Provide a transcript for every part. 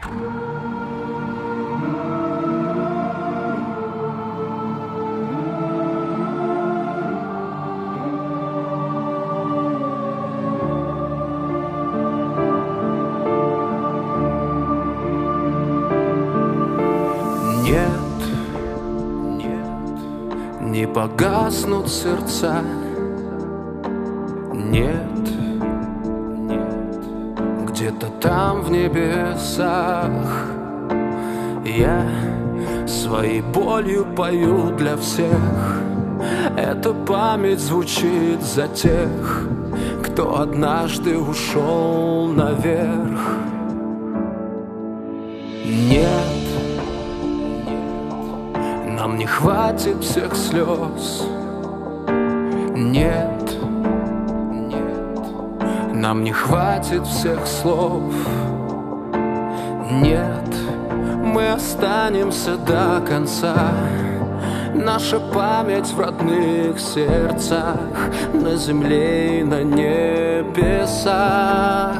Не погаснут сердца, нет, где-то там в небесах я своей болью пою для всех. Эта память звучит за тех, кто однажды ушел наверх. Нет, нам не хватит всех слез. Нет, нам не хватит всех слов. Нет, мы останемся до конца. Наша память в родных сердцах, на земле и на небесах.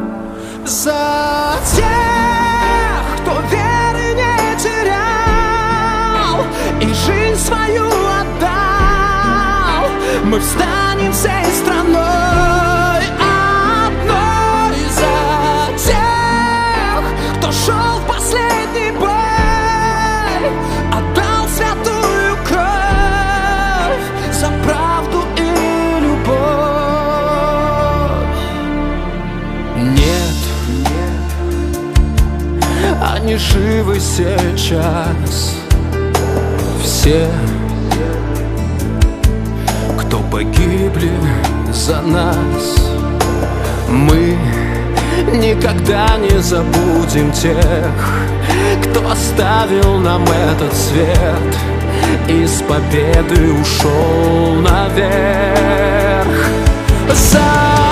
За тех, кто веры не терял и жизнь свою отдал, мы встанем всей страной одной. За тех, кто шел в последний бой, отдал святую кровь за правду и любовь. Нет, они живы сейчас. Все, кто погибли за нас, мы никогда не забудем тех, кто оставил нам этот свет и с победой ушел наверх. За